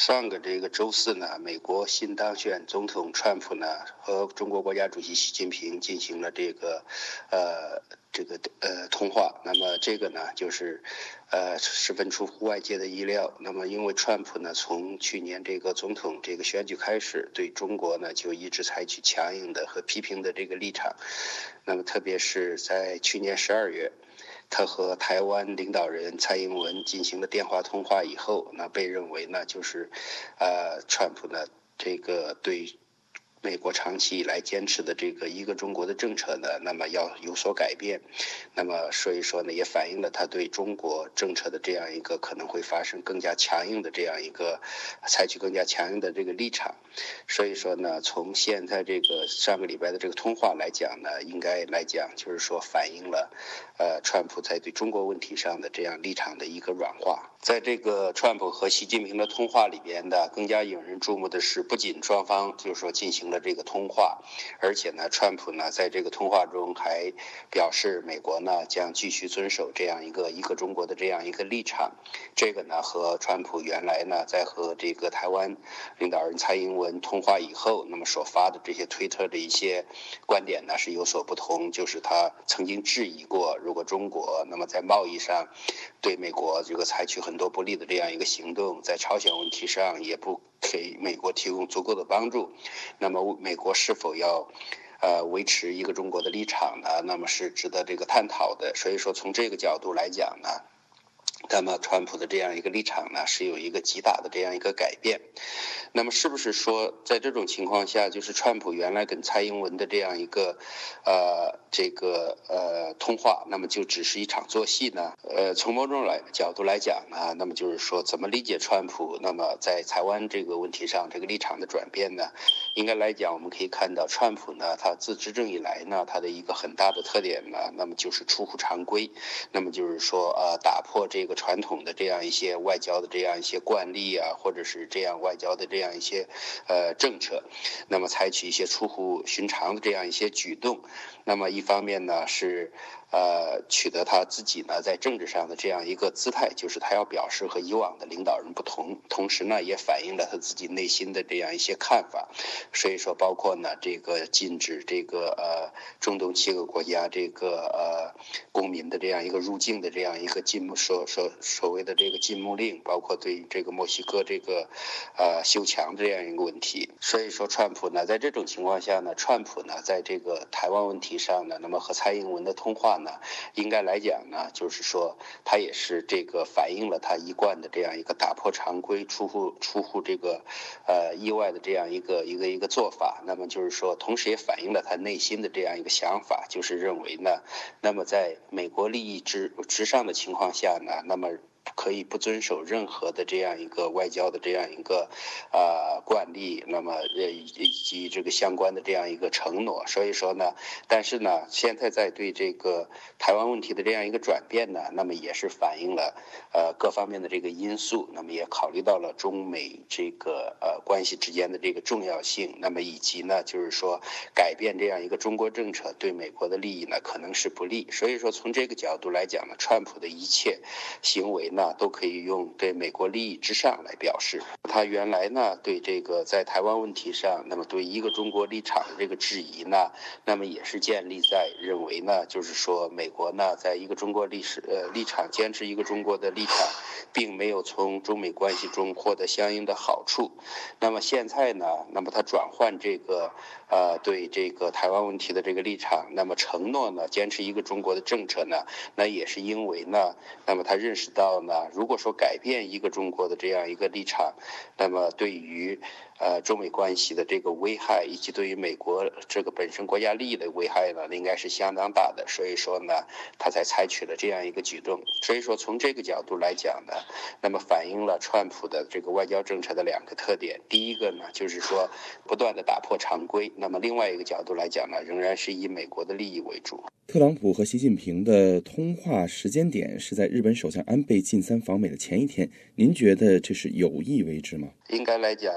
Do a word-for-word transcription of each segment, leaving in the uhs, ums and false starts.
上个这个周四呢，美国新当选总统川普呢和中国国家主席习近平进行了这个呃这个呃通话。那么这个呢就是呃十分出乎外界的意料。那么因为川普呢从去年这个总统这个选举开始，对中国呢就一直采取强硬的和批评的这个立场。那么特别是在去年十二月。他和台湾领导人蔡英文进行了电话通话以后，那被认为呢就是，呃，川普呢这个对美国长期以来坚持的这个一个中国的政策呢，那么要有所改变。那么所以说呢，也反映了他对中国政策的这样一个可能会发生更加强硬的这样一个采取更加强硬的这个立场。所以说呢，从现在这个上个礼拜的这个通话来讲呢，应该来讲就是说反映了呃川普在对中国问题上的这样立场的一个软化。在这个川普和习近平的通话里边的更加引人注目的是，不仅双方就是说进行了这个通话，而且呢，川普呢在这个通话中还表示美国呢将继续遵守这样一个一个中国的这样一个立场。这个呢和川普原来呢在和这个台湾领导人蔡英文通话以后，那么所发的这些推特的一些观点呢是有所不同。就是他曾经质疑过，如果中国那么在贸易上对美国这个采取很多不利的这样一个行动，在朝鲜问题上也不给美国提供足够的帮助，那么美国是否要呃维持一个中国的立场呢？那么是值得这个探讨的。所以说从这个角度来讲呢，那么川普的这样一个立场呢是有一个极大的这样一个改变。那么是不是说在这种情况下，就是川普原来跟蔡英文的这样一个呃这个呃通话，那么就只是一场作戏呢？呃从某种来角度来讲呢，那么就是说怎么理解川普那么在台湾这个问题上这个立场的转变呢？应该来讲，我们可以看到川普呢他自执政以来呢，他的一个很大的特点呢，那么就是出乎常规。那么就是说呃打破这个传统的这样一些外交的这样一些惯例啊，或者是这样外交的这样一些呃政策，那么采取一些出乎寻常的这样一些举动。那么一方面呢是呃取得他自己呢在政治上的这样一个姿态，就是他要表示和以往的领导人不同，同时呢也反映了他自己内心的这样一些看法。所以说包括呢这个禁止这个呃中东七个国家这个呃公民的这样一个入境的这样一个禁所所所谓的这个禁牧令，包括对这个墨西哥这个呃修墙这样一个问题。所以说川普呢在这种情况下呢，川普呢在这个台湾问题上呢，那么和蔡英文的通话呢，应该来讲呢就是说他也是这个反映了他一贯的这样一个打破常规出乎出乎这个呃意外的这样一个一个一个做法。那么就是说同时也反映了他内心的这样一个想法，就是认为呢，那么在美国利益之之上的情况下呢，那么可以不遵守任何的这样一个外交的这样一个呃惯例，那么呃以及这个相关的这样一个承诺。所以说呢，但是呢现在在对这个台湾问题的这样一个转变呢，那么也是反映了呃各方面的这个因素，那么也考虑到了中美这个呃关系之间的这个重要性，那么以及呢就是说改变这样一个中国政策对美国的利益呢可能是不利。所以说从这个角度来讲呢，川普的一切行为呢都可以用对美国利益之上来表示。他原来呢对这个在台湾问题上，那么对一个中国立场的这个质疑呢，那么也是建立在认为呢就是说美国呢在一个中国历史呃立场坚持一个中国的立场，并没有从中美关系中获得相应的好处。那么现在呢，那么他转换这个呃对这个台湾问题的这个立场，那么承诺呢坚持一个中国的政策呢，那也是因为呢，那么他认识到呢，如果说改变一个中国的这样一个立场，那么对于呃中美关系的这个危害，以及对于美国这个本身国家利益的危害呢，应该是相当大的。所以说呢，他才采取了这样一个举动。所以说从这个角度来讲呢，那么反映了川普的这个外交政策的两个特点。第一个呢，就是说不断的打破常规，那么另外一个角度来讲呢，仍然是以美国的利益为主。 特朗普和习近平的通话时间点是在日本首相安倍晋三访美的前一天，您觉得这是有意为之吗？ 应该来讲呢，这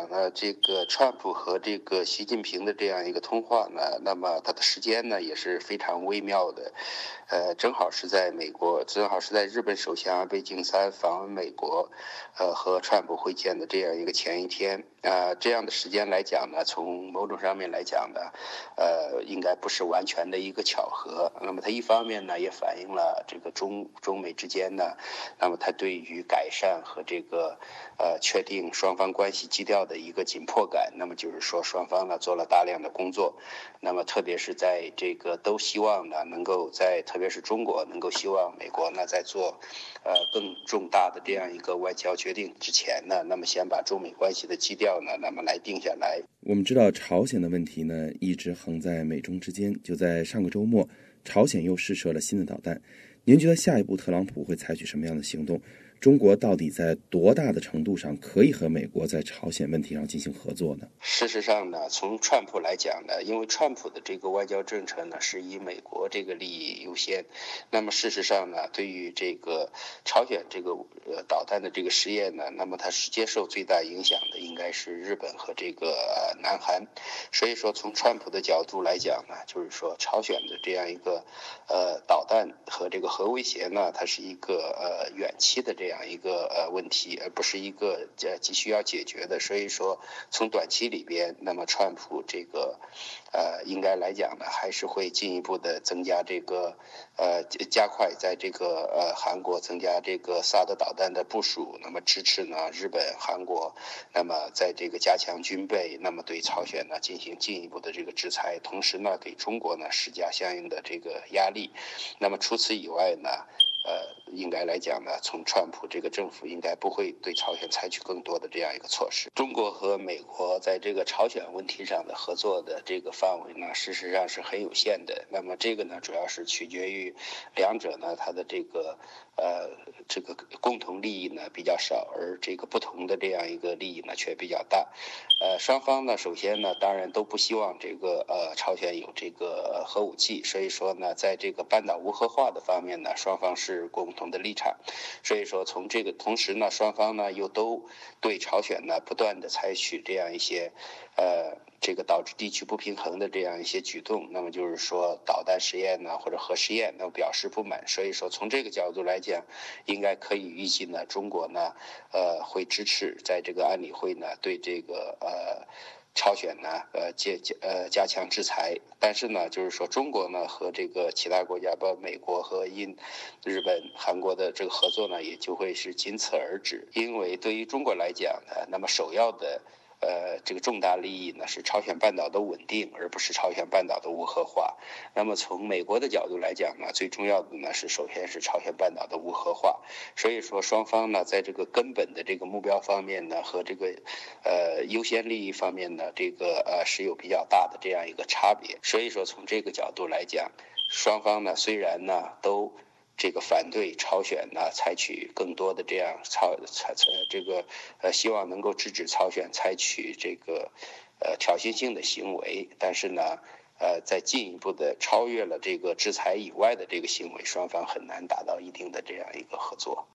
这个川普和这个习近平的这样一个通话呢，那么它的时间呢也是非常微妙的，呃，正好是在美国，正好是在日本首相安倍晋三访问美国，呃，和川普会见的这样一个前一天，啊、呃，这样的时间来讲呢，从某种上面来讲呢，呃，应该不是完全的一个巧合。那么它一方面呢，也反映了这个中中美之间呢，那么它对于改善和这个呃确定双方关系基调的一个紧迫感。那么就是说，双方呢做了大量的工作，那么特别是在这个都希望呢能够在，特别是中国能够希望美国呢在做呃更重大的这样一个外交决定之前呢，那么先把中美关系的基调呢，那么来定下来。 我们知道朝鲜的问题呢一直横在美中之间，就在上个周末，朝鲜又试射了新的导弹。您觉得下一步特朗普会采取什么样的行动？中国到底在多大的程度上可以和美国在朝鲜问题上进行合作呢？ 事实上呢，从川普来讲呢，因为川普的这个外交政策呢是以美国这个利益优先，那么事实上呢，对于这个朝鲜这个呃导弹的这个试验呢，那么它是接受最大影响的应该是日本和这个呃南韩，所以说从川普的角度来讲呢，就是说朝鲜的这样一个呃导弹和这个核威胁呢，它是一个呃远期的这样。这样一个呃问题，而不是一个呃急需要解决的。所以说，从短期里边，那么川普这个呃应该来讲呢，还是会进一步的增加这个呃加快在这个呃韩国增加这个萨德导弹的部署，那么支持呢日本、韩国，那么在这个加强军备，那么对朝鲜呢进行进一步的这个制裁，同时呢给中国呢施加相应的这个压力。那么除此以外呢？呃，应该来讲呢，从川普这个政府应该不会对朝鲜采取更多的这样一个措施。中国和美国在这个朝鲜问题上的合作的这个范围呢，事实上是很有限的。那么这个呢，主要是取决于两者呢，它的这个呃这个共同利益呢比较少，而这个不同的这样一个利益呢却比较大。呃，双方呢，首先呢，当然都不希望这个呃朝鲜有这个核武器，所以说呢，在这个半岛无核化的方面呢，双方是共同的立场。所以说，从这个同时呢，双方呢又都对朝鲜呢不断的采取这样一些呃这个导致地区不平衡的这样一些举动，那么就是说导弹实验呢或者核试验，那么表示不满。所以说，从这个角度来讲，应该可以预计呢，中国呢呃会支持在这个安理会呢对这个呃。朝鲜呢，呃，加加呃加强制裁，但是呢，就是说中国呢和这个其他国家，包括美国和印、日本、韩国的这个合作呢，也就会是仅此而止。因为对于中国来讲呢，那么首要的。呃，这个重大利益呢是朝鲜半岛的稳定，而不是朝鲜半岛的无核化。那么从美国的角度来讲呢，最重要的呢是首先是朝鲜半岛的无核化。所以说双方呢在这个根本的这个目标方面呢和这个呃优先利益方面呢，这个呃是有比较大的这样一个差别。所以说从这个角度来讲，双方呢虽然呢都。这个反对朝鲜呢，采取更多的这样朝采这个呃，希望能够制止朝鲜采取这个呃挑衅性的行为，但是呢，呃，在进一步的超越了这个制裁以外的这个行为，双方很难达到一定的这样一个合作。